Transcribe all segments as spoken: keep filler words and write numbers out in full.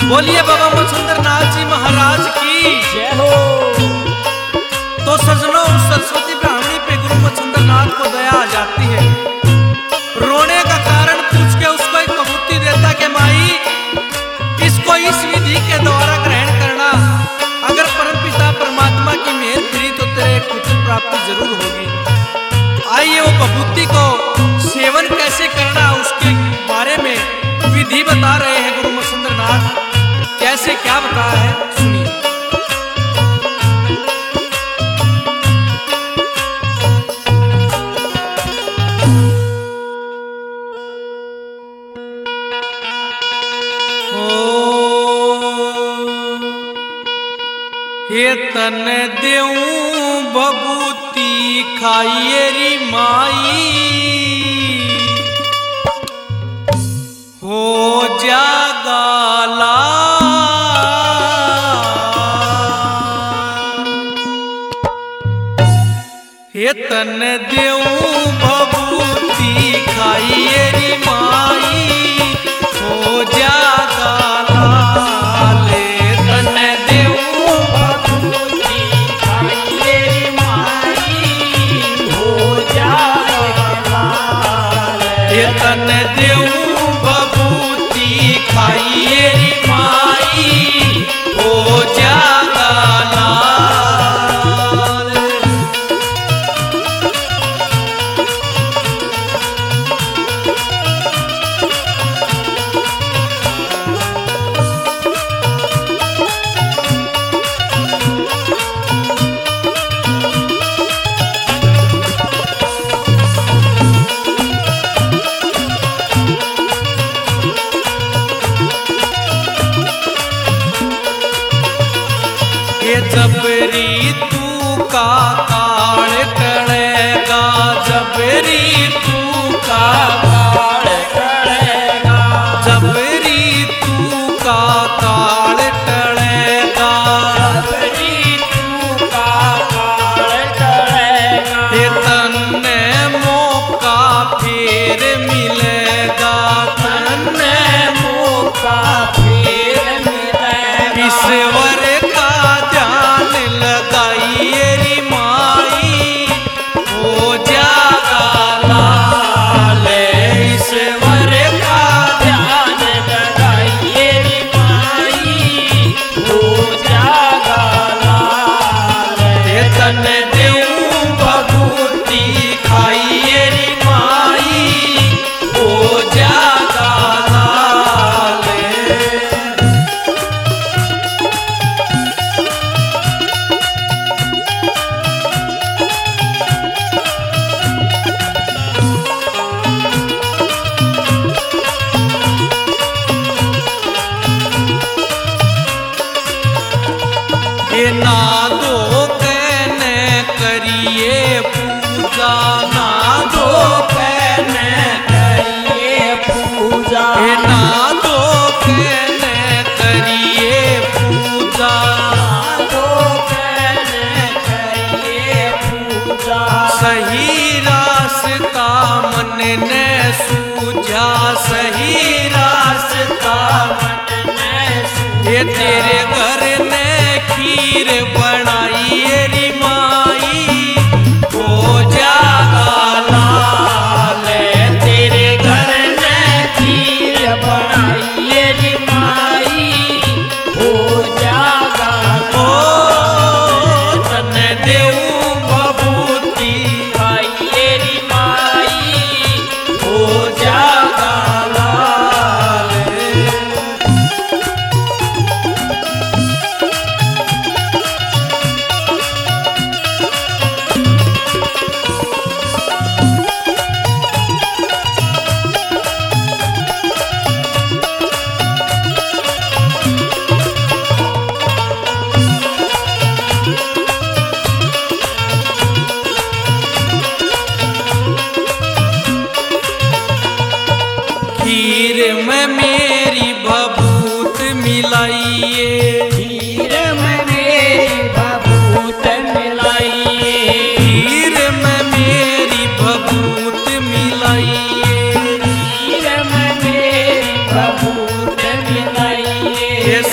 बोलिए बाबा मच्छिंद्र नाथ जी महाराज की जय हो। तो सजनों, उस सरस्वती ब्राह्मणी पे गुरु मच्छिंद्र नाथ को दया आ जाती है। रोने का कारण पूछ के उसको एक कबूती देता कि माई, इसको इस विधि के द्वारा ग्रहण करना, अगर परमपिता परमात्मा की मेहर फिरी तो तेरे पुत्र प्राप्ति जरूर होगी। आइए वो कबूती को सेवन कैसे करना उसके बारे में विधि बता रहे हैं गुरु मच्छिंद्र नाथ। कैसे क्या बताया है सुनिए। हे तन देऊं बबूती खाइए री माई, हो जागाला हे तन देऊं बबूती खाइए री माई, हो जागाला ले तन देऊं बबूती खाइए री माई, हो जागाला हे तन देऊं बबूती खाइए री माई, हो जागाला। जबरी तू का काल टलेगा, जबरी तू का काल टलेगा, जबरी तू का काल टलेगा, जबरी तू का काल टलेगा, ये तन्ने मौका फिर मिलेगा, तन्ने मौका फिर मिलेगा। ईश्वर लगाइए री माई, हो जागाला ले ईश्वर का ध्यान लगाइए री माई, हो जागाला ले तन देऊं बबूती खाइए री माई, हो जागाला ले। ना दो कहने करिए पूजा, ना दो कहने करिए पूजा, ना दो कहने करिए पूजा, ना दो कहने करिए पूजा। सही रास्ता मन ने सूझा, सही रास्ता मन ने सूझा, ये तेरे घर ने खीर बनाइए री माई, हो जागाला ले तेरे घर ने खीर बनाइए री माई, हो जागाला। ओ तन देऊं बबूती खाइए री माई, हो जागाला ले। खीर में मेरी बबूत मिलाइए, खीर में मेरी बबूत मिलाइए, खीर में मेरी बबूत मिलाइए, खीर में मेरी बबूत मिलाइए।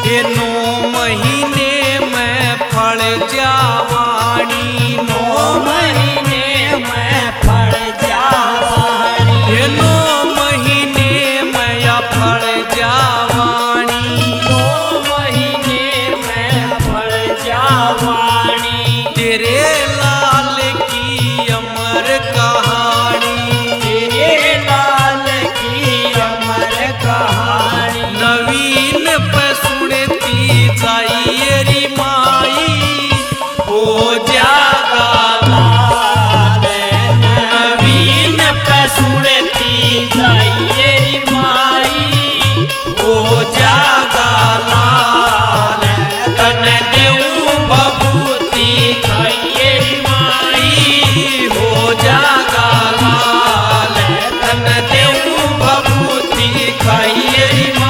ये नौ महीने में फल जावानी, नौ महीने में फल जावानी, ये नौ महीने में या फल जावानी, नौ महीने में फल जावानी। तेरे लाल की अमर कहानी, तेरे लाल की अमर कहानी, नवीन पे सुनती जाइए री माई, हो जागा लाल नवीन पे सुनती जाइए री माई, हो जागा लाल, तन देऊ बबूती खाइए री माई, हो जागा लाल, तन देऊ बबूती खाइए री माई।